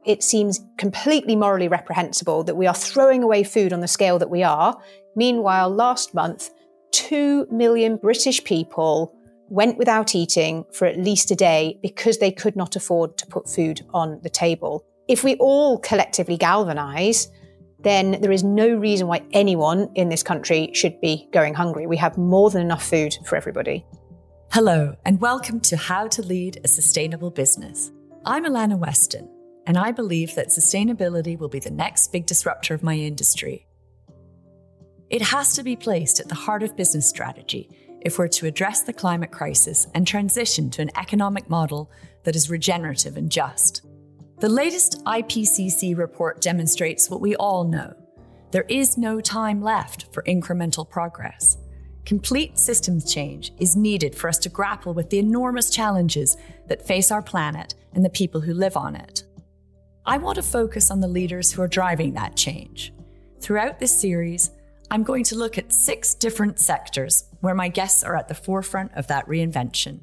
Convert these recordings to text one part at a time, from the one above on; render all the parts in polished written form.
It seems completely morally reprehensible that we are throwing away food on the scale that we are. Meanwhile, last month, 2 million British people went without eating for at least a day because they could not afford to put food on the table. If we all collectively galvanise, then there is no reason why anyone in this country should be going hungry. We have more than enough food for everybody. Hello, and welcome to How to Lead a Sustainable Business. I'm Alana Weston, and I believe that sustainability will be the next big disruptor of my industry. It has to be placed at the heart of business strategy if we're to address the climate crisis and transition to an economic model that is regenerative and just. The latest IPCC report demonstrates what we all know. There is no time left for incremental progress. Complete systems change is needed for us to grapple with the enormous challenges that face our planet and the people who live on it. I want to focus on the leaders who are driving that change. Throughout this series, I'm going to look at 6 different sectors where my guests are at the forefront of that reinvention.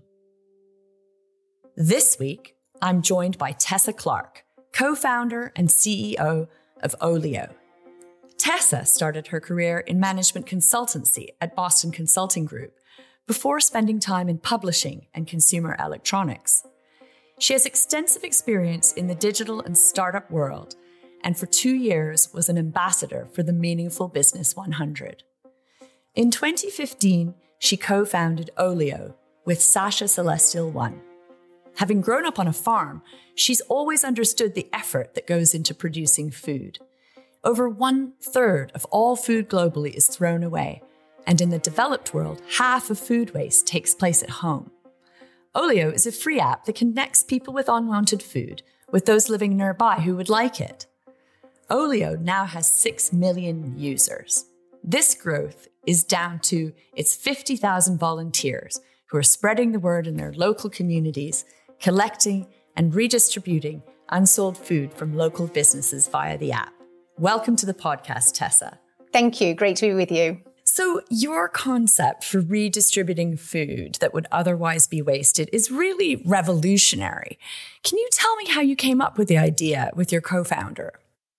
This week, I'm joined by Tessa Clark, co-founder and CEO of Olio. Tessa started her career in management consultancy at Boston Consulting Group before spending time in publishing and consumer electronics. She has extensive experience in the digital and startup world, and for 2 years was an ambassador for the Meaningful Business 100. In 2015, she co-founded Olio with Sasha Celestial One. Having grown up on a farm, she's always understood the effort that goes into producing food. Over 1/3 of all food globally is thrown away, and in the developed world, half of food waste takes place at home. Olio is a free app that connects people with unwanted food with those living nearby who would like it. Olio now has 6 million users. This growth is down to its 50,000 volunteers who are spreading the word in their local communities, collecting and redistributing unsold food from local businesses via the app. Welcome to the podcast, Tessa. Thank you. Great to be with you. So your concept for redistributing food that would otherwise be wasted is really revolutionary. Can you tell me how you came up with the idea with your co-founder?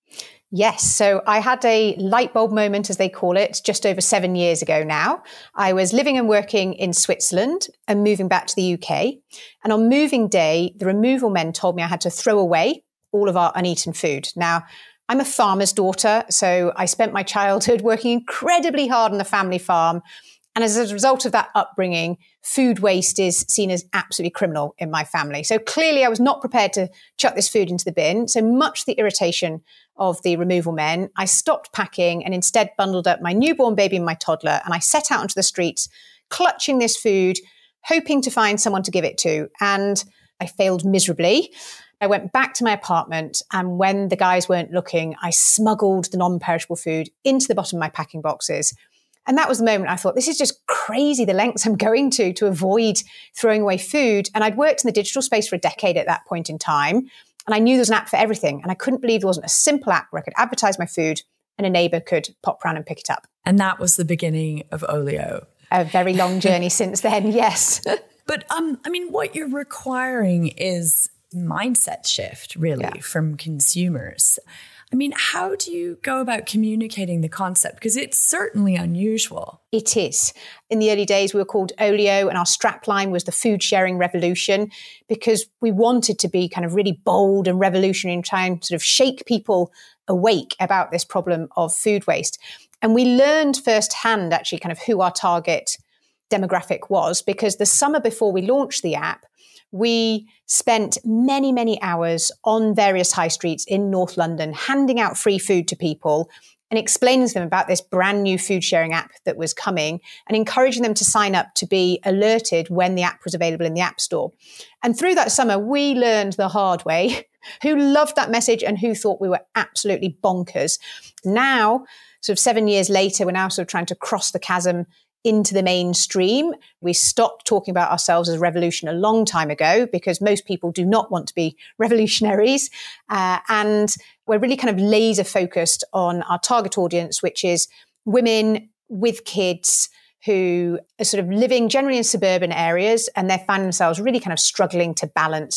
Yes. So I had a light bulb moment, as they call it, just over 7 years ago now. I was living and working in Switzerland and moving back to the UK. And on moving day, the removal men told me I had to throw away all of our uneaten food. Now, I'm a farmer's daughter, so I spent my childhood working incredibly hard on the family farm. And as a result of that upbringing, food waste is seen as absolutely criminal in my family. So clearly I was not prepared to chuck this food into the bin. So much to the irritation of the removal men, I stopped packing and instead bundled up my newborn baby and my toddler. And I set out onto the streets, clutching this food, hoping to find someone to give it to. And I failed miserably. I went back to my apartment, and when the guys weren't looking, I smuggled the non-perishable food into the bottom of my packing boxes. And that was the moment I thought, this is just crazy, the lengths I'm going to avoid throwing away food. And I'd worked in the digital space for a decade at that point in time. And I knew there was an app for everything. And I couldn't believe there wasn't a simple app where I could advertise my food and a neighbour could pop round and pick it up. And that was the beginning of Olio. A very long journey since then, yes. But what you're requiring is mindset shift, really, from consumers. How do you go about communicating the concept? Because it's certainly unusual. It is. In the early days, we were called Olio, and our strapline was the food sharing revolution, because we wanted to be kind of really bold and revolutionary and try and sort of shake people awake about this problem of food waste. And we learned firsthand, actually, kind of who our target demographic was, because the summer before we launched the app, we spent many, many hours on various high streets in North London, handing out free food to people and explaining to them about this brand new food sharing app that was coming and encouraging them to sign up to be alerted when the app was available in the App Store. And through that summer, we learned the hard way who loved that message and who thought we were absolutely bonkers. Now, sort of 7 years later, we're now sort of trying to cross the chasm into the mainstream. We stopped talking about ourselves as a revolution a long time ago because most people do not want to be revolutionaries. And we're really kind of laser focused on our target audience, which is women with kids who are sort of living generally in suburban areas, and they find themselves really kind of struggling to balance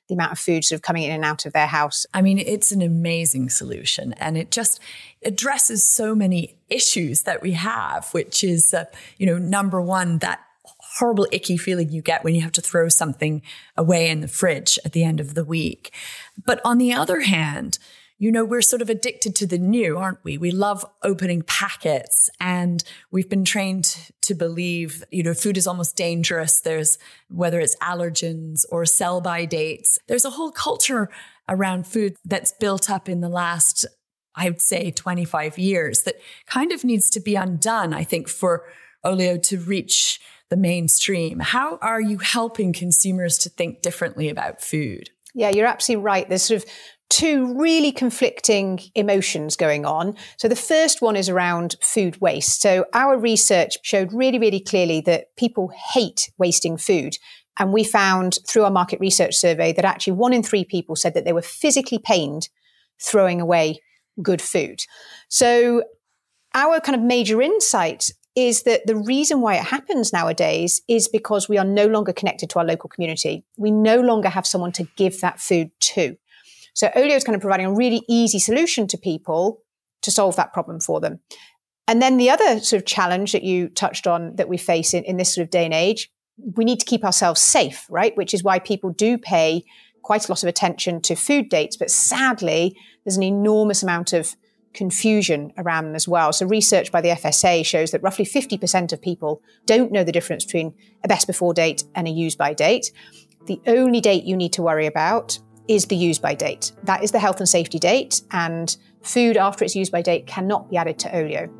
the amount of food sort of coming in and out of their house. I mean, it's an amazing solution, and it just addresses so many issues that we have, which is, number one, that horrible icky feeling you get when you have to throw something away in the fridge at the end of the week. But on the other hand, we're sort of addicted to the new, aren't we? We love opening packets, and we've been trained to believe, food is almost dangerous. Whether it's allergens or sell-by dates, there's a whole culture around food that's built up in the last, I would say, 25 years that kind of needs to be undone, I think, for Olio to reach the mainstream. How are you helping consumers to think differently about food? Yeah, you're absolutely right. There's sort of two really conflicting emotions going on. So the first one is around food waste. So our research showed really, really clearly that people hate wasting food. And we found through our market research survey that actually 1 in 3 people said that they were physically pained throwing away good food. So our kind of major insight is that the reason why it happens nowadays is because we are no longer connected to our local community. We no longer have someone to give that food to. So Olio is kind of providing a really easy solution to people to solve that problem for them. And then the other sort of challenge that you touched on that we face in this sort of day and age, we need to keep ourselves safe, right? Which is why people do pay quite a lot of attention to food dates. But sadly, there's an enormous amount of confusion around them as well. So research by the FSA shows that roughly 50% of people don't know the difference between a best before date and a use by date. The only date you need to worry about is the use by date. That is the health and safety date, and food after its use by date cannot be added to Olio.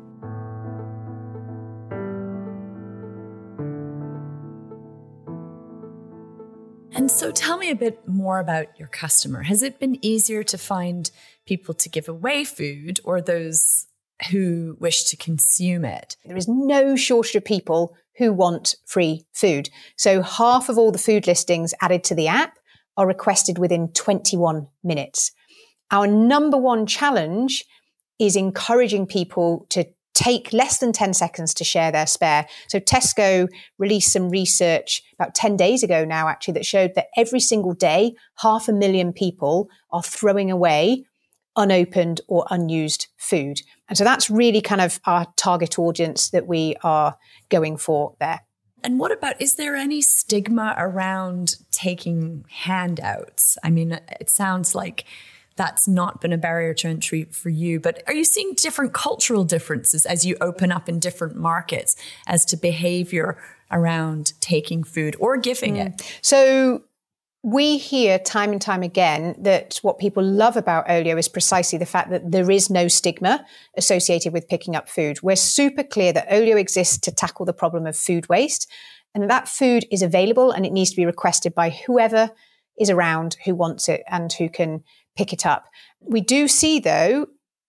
And so tell me a bit more about your customer. Has it been easier to find people to give away food or those who wish to consume it? There is no shortage of people who want free food. So half of all the food listings added to the app are requested within 21 minutes. Our number one challenge is encouraging people to take less than 10 seconds to share their spare. So Tesco released some research about 10 days ago now, actually, that showed that every single day, 500,000 people are throwing away unopened or unused food. And so that's really kind of our target audience that we are going for there. And what about, is there any stigma around taking handouts? I mean, it sounds like that's not been a barrier to entry for you, but are you seeing different cultural differences as you open up in different markets as to behavior around taking food or giving it? So we hear time and time again that what people love about Olio is precisely the fact that there is no stigma associated with picking up food. We're super clear that Olio exists to tackle the problem of food waste, and that food is available and it needs to be requested by whoever is around who wants it and who can pick it up. We do see, though,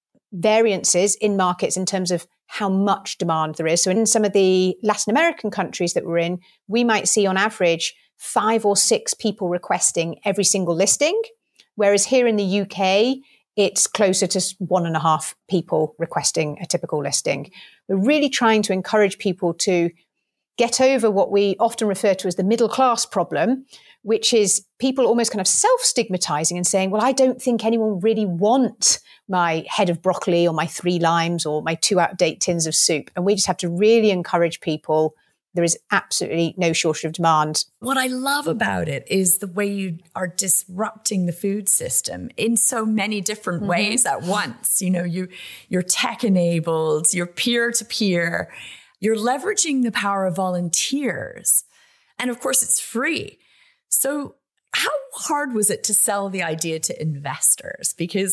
variances in markets in terms of how much demand there is. So in some of the Latin American countries that we're in, we might see on average 5 or 6 people requesting every single listing, whereas here in the UK, it's closer to 1.5 people requesting a typical listing. We're really trying to encourage people to get over what we often refer to as the middle class problem, which is people almost kind of self-stigmatizing and saying, well, I don't think anyone really wants my head of broccoli or my 3 limes or my 2 out-of-date tins of soup. And we just have to really encourage people. There is absolutely no shortage of demand. What I love about it is the way you are disrupting the food system in so many different ways at once. You know, you're tech-enabled, you're peer-to-peer, you're leveraging the power of volunteers. And of course, it's free. So how hard was it to sell the idea to investors? Because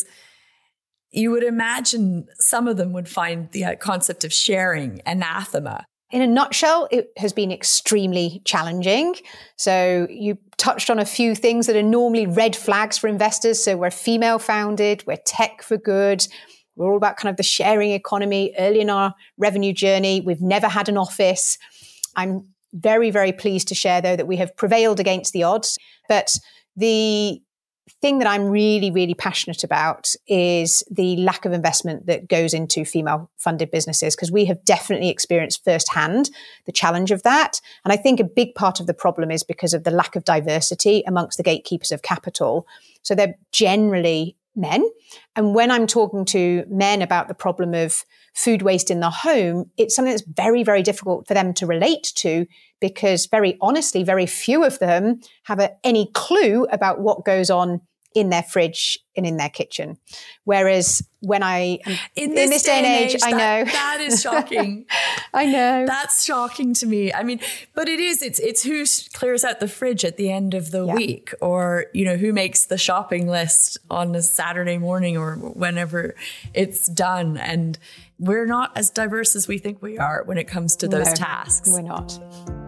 you would imagine some of them would find the concept of sharing anathema. In a nutshell, it has been extremely challenging. So you touched on a few things that are normally red flags for investors. So we're female founded, we're tech for good. We're all about kind of the sharing economy early in our revenue journey. We've never had an office. I'm very, very pleased to share, though, that we have prevailed against the odds. But the thing that I'm really, really passionate about is the lack of investment that goes into female-funded businesses, because we have definitely experienced firsthand the challenge of that. And I think a big part of the problem is because of the lack of diversity amongst the gatekeepers of capital. So they're generally men. And when I'm talking to men about the problem of food waste in the home, it's something that's very, very difficult for them to relate to, because very honestly, very few of them have any clue about what goes on in their fridge and in their kitchen. Whereas when in this day and age, I know that is shocking. I know that's shocking to me. I mean, but it's who clears out the fridge at the end of the week, or, who makes the shopping list on a Saturday morning or whenever it's done. And we're not as diverse as we think we are when it comes to those tasks. We're not.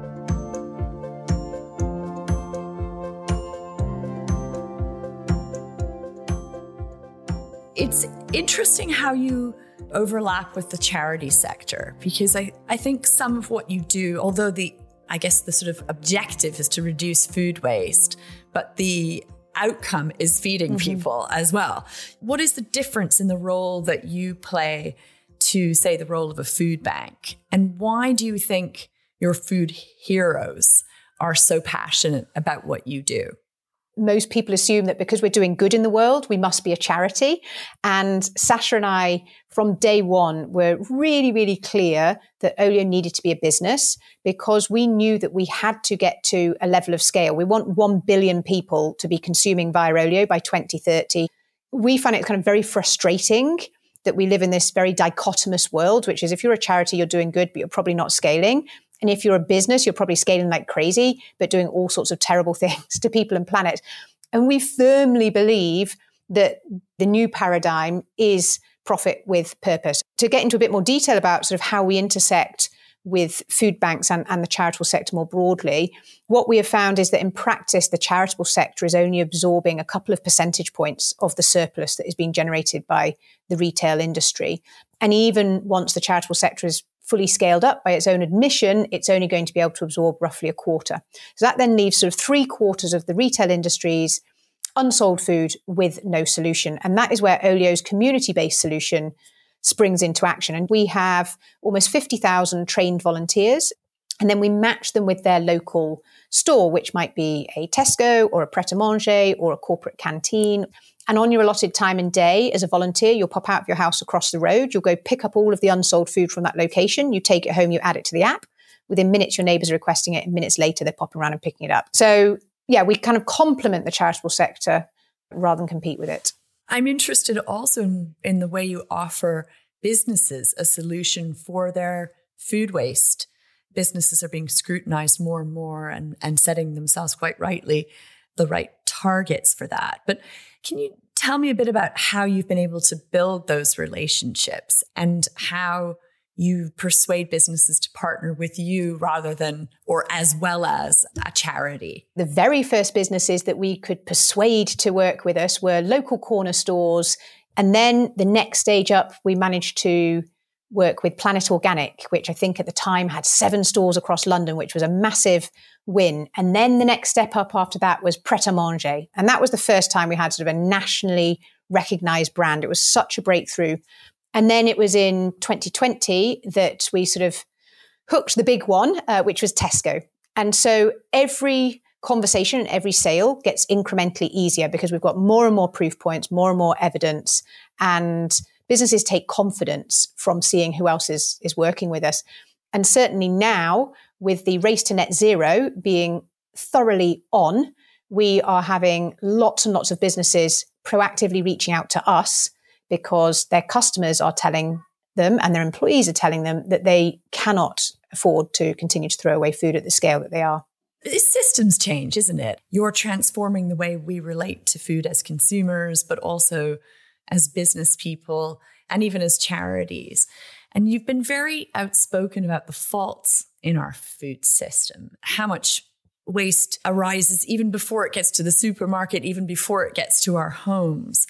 It's interesting how you overlap with the charity sector, because I think some of what you do, although the sort of objective is to reduce food waste, but the outcome is feeding people as well. What is the difference in the role that you play to, say, the role of a food bank? And why do you think your food heroes are so passionate about what you do? Most people assume that because we're doing good in the world, we must be a charity. And Sasha and I, from day one, were really, really clear that Olio needed to be a business, because we knew that we had to get to a level of scale. We want 1 billion people to be consuming via Olio by 2030. We find it kind of very frustrating that we live in this very dichotomous world, which is if you're a charity, you're doing good, but you're probably not scaling. And if you're a business, you're probably scaling like crazy, but doing all sorts of terrible things to people and planet. And we firmly believe that the new paradigm is profit with purpose. To get into a bit more detail about sort of how we intersect with food banks and the charitable sector more broadly, what we have found is that in practice, the charitable sector is only absorbing a couple of percentage points of the surplus that is being generated by the retail industry. And even once the charitable sector is fully scaled up by its own admission, it's only going to be able to absorb roughly a quarter. So that then leaves sort of 3/4 of the retail industry's unsold food with no solution. And that is where Olio's community-based solution springs into action. And we have almost 50,000 trained volunteers, and then we match them with their local store, which might be a Tesco or a Pret-a-Manger or a corporate canteen. And on your allotted time and day, as a volunteer, you'll pop out of your house across the road. You'll go pick up all of the unsold food from that location. You take it home, you add it to the app. Within minutes, your neighbours are requesting it. And minutes later, they're popping around and picking it up. So, yeah, we kind of complement the charitable sector rather than compete with it. I'm interested also in the way you offer businesses a solution for their food waste. Businesses are being scrutinized more and more and setting themselves quite rightly the right targets for that. But can you tell me a bit about how you've been able to build those relationships and how you persuade businesses to partner with you rather than, or as well as, a charity? The very first businesses that we could persuade to work with us were local corner stores. And then the next stage up, we managed to work with Planet Organic, which I think at the time had 7 stores across London, which was a massive win. And then the next step up after that was Pret-a-Manger. And that was the first time we had sort of a nationally recognized brand. It was such a breakthrough. And then it was in 2020 that we sort of hooked the big one, which was Tesco. And so every conversation and every sale gets incrementally easier because we've got more and more proof points, more and more evidence, and businesses take confidence from seeing who else is working with us. And certainly now, with the race to net zero being thoroughly on, we are having lots and lots of businesses proactively reaching out to us because their customers are telling them and their employees are telling them that they cannot afford to continue to throw away food at the scale that they are. It's systems change, isn't it? You're transforming the way we relate to food as consumers, but also as business people and even as charities. And you've been very outspoken about the faults in our food system, how much waste arises even before it gets to the supermarket, even before it gets to our homes.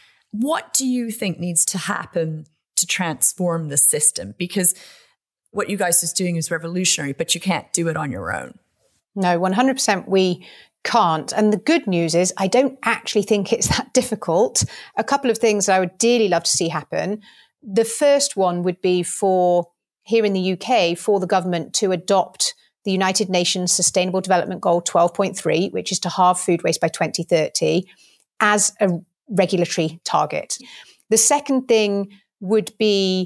What do you think needs to happen to transform the system? Because what you guys are doing is revolutionary, but you can't do it on your own. No, 100%. We can't. And the good news is I don't actually think it's that difficult. A couple of things that I would dearly love to see happen. The first one would be for here in the UK, for the government to adopt the United Nations Sustainable Development Goal 12.3, which is to halve food waste by 2030, as a regulatory target. The second thing would be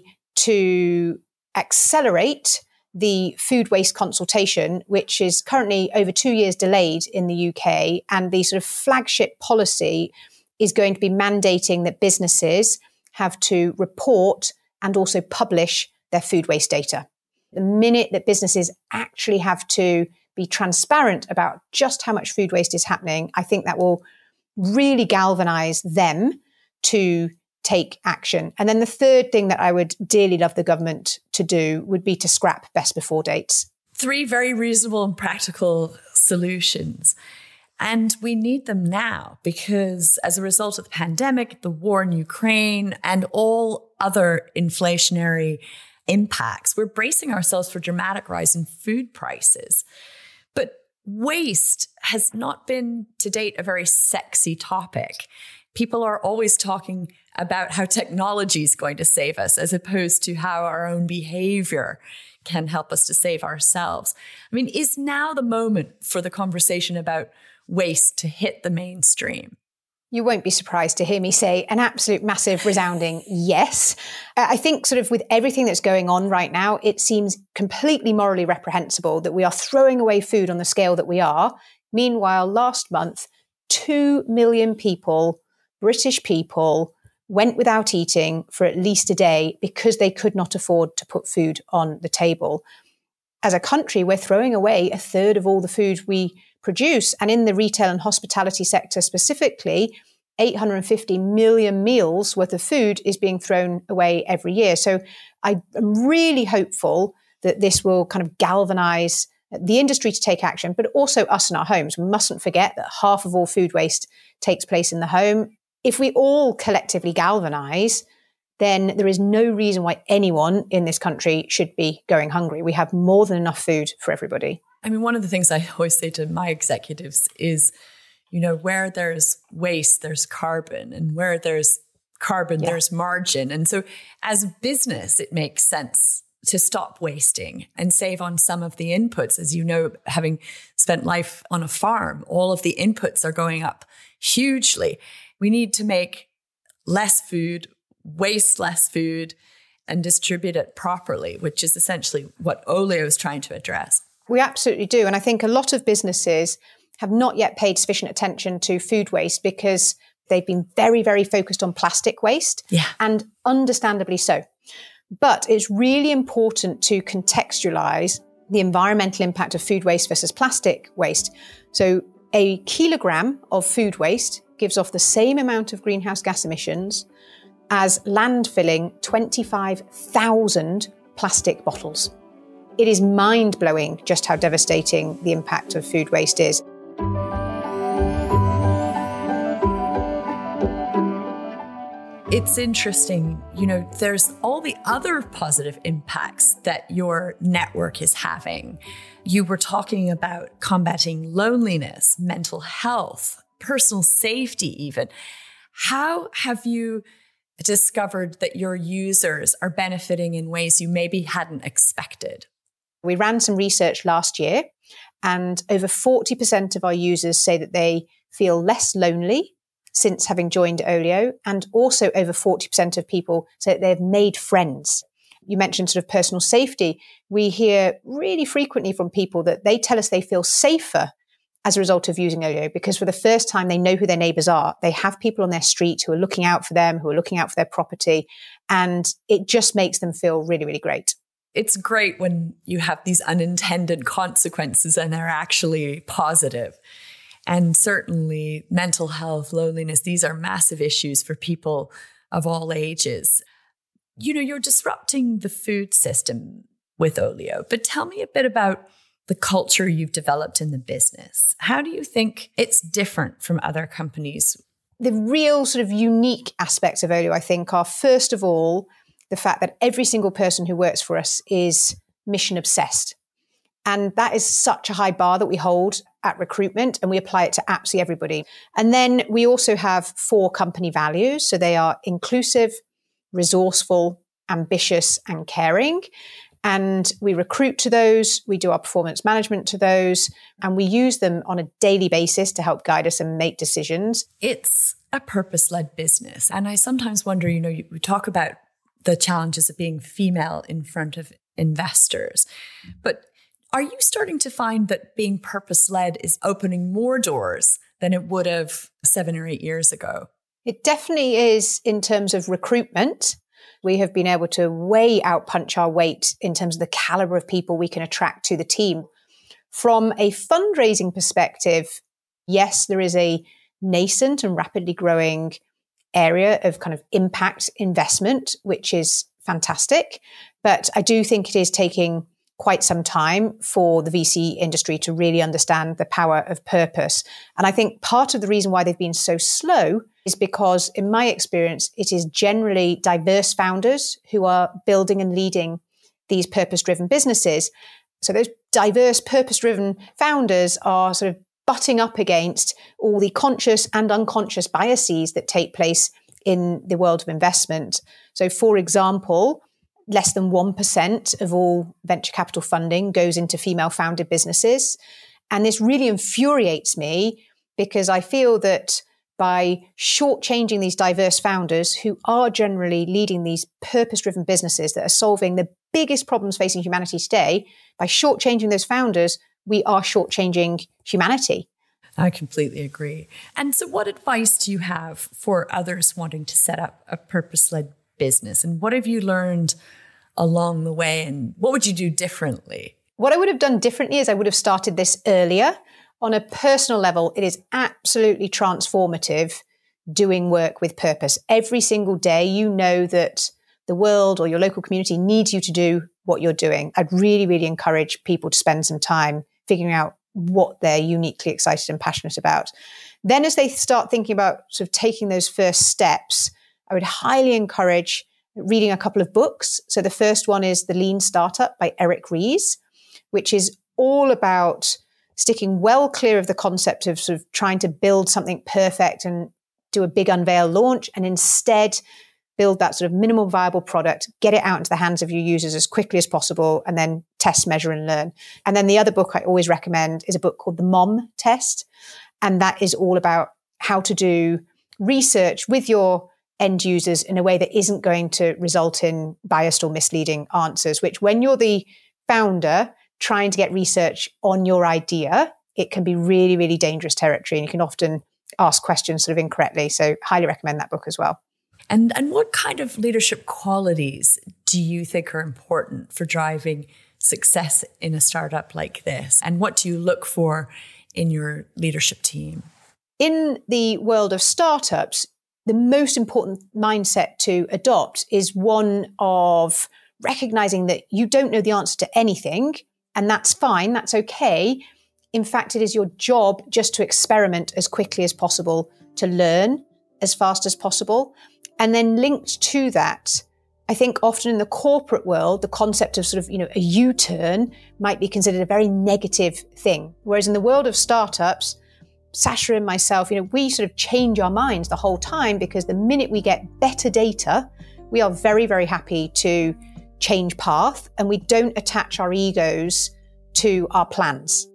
to accelerate the food waste consultation, which is currently over 2 years delayed in the UK. And the sort of flagship policy is going to be mandating that businesses have to report and also publish their food waste data. The minute that businesses actually have to be transparent about just how much food waste is happening, I think that will really galvanize them to take action. And then the third thing that I would dearly love the government to do would be to scrap best before dates. 3 very reasonable and practical solutions. And we need them now because as a result of the pandemic, the war in Ukraine, and all other inflationary impacts, we're bracing ourselves for a dramatic rise in food prices. But waste has not been to date a very sexy topic. People are always talking about how technology is going to save us as opposed to how our own behavior can help us to save ourselves. I mean, is now the moment for the conversation about waste to hit the mainstream? You won't be surprised to hear me say an absolute massive resounding yes. I think sort of with everything that's going on right now, it seems completely morally reprehensible that we are throwing away food on the scale that we are. Meanwhile, last month, 2 million people, British people, went without eating for at least a day because they could not afford to put food on the table. As a country, we're throwing away a third of all the food we produce. And in the retail and hospitality sector specifically, 850 million meals worth of food is being thrown away every year. So I am really hopeful that this will kind of galvanize the industry to take action, but also us in our homes. We mustn't forget that half of all food waste takes place in the home. If we all collectively galvanize, then there is no reason why anyone in this country should be going hungry. We have more than enough food for everybody. I mean, one of the things I always say to my executives is, you know, where there's waste, there's carbon, and where there's carbon, there's margin. And so as a business, it makes sense to stop wasting and save on some of the inputs. As you know, having spent life on a farm, all of the inputs are going up hugely. We need to make less food, waste less food, and distribute it properly, which is essentially what Olio is trying to address. We absolutely do. And I think a lot of businesses have not yet paid sufficient attention to food waste because they've been very, very focused on plastic waste, and understandably so. But it's really important to contextualize the environmental impact of food waste versus plastic waste. So a kilogram of food waste gives off the same amount of greenhouse gas emissions as landfilling 25,000 plastic bottles. It is mind-blowing just how devastating the impact of food waste is. It's interesting, you know, there's all the other positive impacts that your network is having. You were talking about combating loneliness, mental health, personal safety even. How have you discovered that your users are benefiting in ways you maybe hadn't expected? We ran some research last year, and over 40% of our users say that they feel less lonely since having joined Olio, and also over 40% of people say that they've made friends. You mentioned sort of personal safety. We hear really frequently from people that they tell us they feel safer as a result of using Olio because for the first time they know who their neighbours are. They have people on their street who are looking out for them, who are looking out for their property, and it just makes them feel really, really great. It's great when you have these unintended consequences and they're actually positive. And certainly mental health, loneliness, these are massive issues for people of all ages. You know, you're disrupting the food system with Olio, but tell me a bit about the culture you've developed in the business. How do you think it's different from other companies? The real sort of unique aspects of Olio, I think, are first of all, the fact that every single person who works for us is mission obsessed. And that is such a high bar that we hold at recruitment, and we apply it to absolutely everybody. And then we also have 4 company values. So they are inclusive, resourceful, ambitious, and caring. And we recruit to those, we do our performance management to those, and we use them on a daily basis to help guide us and make decisions. It's a purpose-led business. And I sometimes wonder, we talk about the challenges of being female in front of investors, but are you starting to find that being purpose-led is opening more doors than it would have 7 or 8 years ago? It definitely is in terms of recruitment. We have been able to way outpunch our weight in terms of the caliber of people we can attract to the team. From a fundraising perspective, yes, there is a nascent and rapidly growing area of kind of impact investment, which is fantastic. But I do think it is taking quite some time for the VC industry to really understand the power of purpose. And I think part of the reason why they've been so slow is because, in my experience, it is generally diverse founders who are building and leading these purpose-driven businesses. So those diverse, purpose-driven founders are sort of butting up against all the conscious and unconscious biases that take place in the world of investment. So, for example, less than 1% of all venture capital funding goes into female-founded businesses. And this really infuriates me because I feel that by shortchanging these diverse founders who are generally leading these purpose-driven businesses that are solving the biggest problems facing humanity today, by shortchanging those founders, we are shortchanging humanity. I completely agree. And so what advice do you have for others wanting to set up a purpose-led business? And what have you learned along the way? And what would you do differently? What I would have done differently is I would have started this earlier. On a personal level, it is absolutely transformative doing work with purpose. Every single day, you know that the world or your local community needs you to do what you're doing. I'd really, really encourage people to spend some time figuring out what they're uniquely excited and passionate about. Then as they start thinking about sort of taking those first steps, I would highly encourage reading a couple of books. So the first one is The Lean Startup by Eric Ries, which is all about sticking well clear of the concept of sort of trying to build something perfect and do a big unveil launch, and instead build that sort of minimal viable product, get it out into the hands of your users as quickly as possible, and then test, measure, and learn. And then the other book I always recommend is a book called The Mom Test. And that is all about how to do research with your end users in a way that isn't going to result in biased or misleading answers, which when you're the founder trying to get research on your idea, it can be really, really dangerous territory. And you can often ask questions sort of incorrectly. So highly recommend that book as well. And what kind of leadership qualities do you think are important for driving success in a startup like this? And what do you look for in your leadership team? In the world of startups, the most important mindset to adopt is one of recognizing that you don't know the answer to anything, and that's fine, that's okay. In fact, it is your job just to experiment as quickly as possible, to learn as fast as possible. And then linked to that, I think often in the corporate world, the concept of sort of, a U-turn might be considered a very negative thing. Whereas in the world of startups, Sasha and myself, we sort of change our minds the whole time, because the minute we get better data, we are very, very happy to change path, and we don't attach our egos to our plans.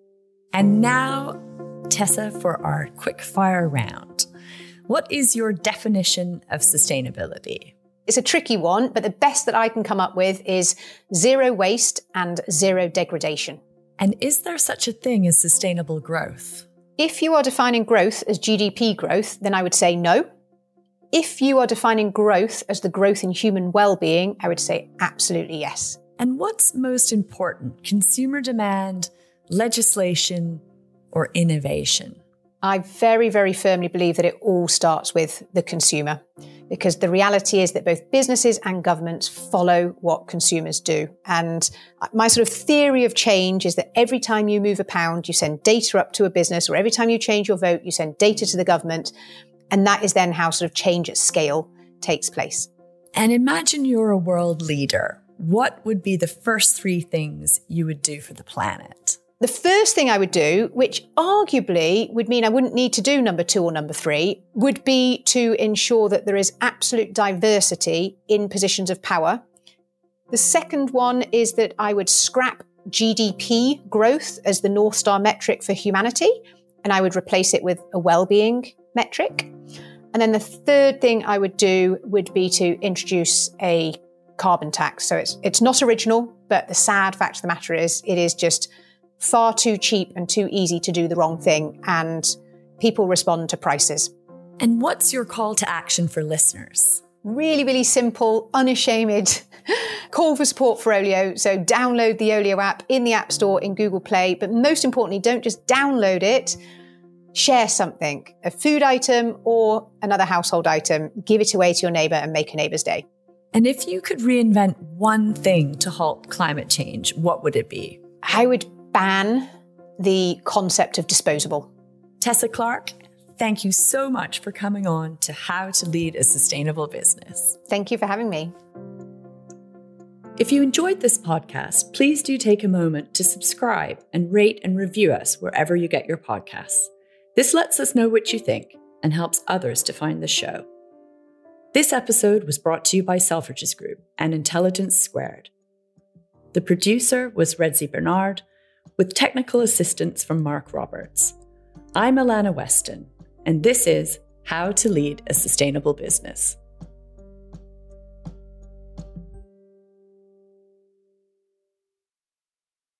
And now, Tessa, for our quick fire round. What is your definition of sustainability? It's a tricky one, but the best that I can come up with is zero waste and zero degradation. And is there such a thing as sustainable growth? If you are defining growth as GDP growth, then I would say no. If you are defining growth as the growth in human well-being, I would say absolutely yes. And what's most important, consumer demand, legislation, or innovation? I very, very firmly believe that it all starts with the consumer, because the reality is that both businesses and governments follow what consumers do. And my sort of theory of change is that every time you move a pound, you send data up to a business, or every time you change your vote, you send data to the government. And that is then how sort of change at scale takes place. And imagine you're a world leader. what would be the first 3 things you would do for the planet? The first thing I would do, which arguably would mean I wouldn't need to do number 2 or number 3, would be to ensure that there is absolute diversity in positions of power. The second one is that I would scrap GDP growth as the North Star metric for humanity, and I would replace it with a well-being metric. And then the third thing I would do would be to introduce a carbon tax. So it's not original, but the sad fact of the matter is it is just far too cheap and too easy to do the wrong thing, and people respond to prices. And what's your call to action for listeners? Really, really simple, unashamed call for support for Olio. So download the Olio app in the App Store, in Google Play, but most importantly, don't just download it. Share something, a food item or another household item, give it away to your neighbour and make a neighbour's day. And if you could reinvent one thing to halt climate change, what would it be? I would ban the concept of disposable. Tessa Clark, thank you so much for coming on to How to Lead a Sustainable Business. Thank you for having me. If you enjoyed this podcast, please do take a moment to subscribe and rate and review us wherever you get your podcasts. This lets us know what you think and helps others to find the show. This episode was brought to you by Selfridges Group and Intelligence Squared. The producer was Redzi Bernard, with technical assistance from Mark Roberts. I'm Alana Weston, and this is How to Lead a Sustainable Business.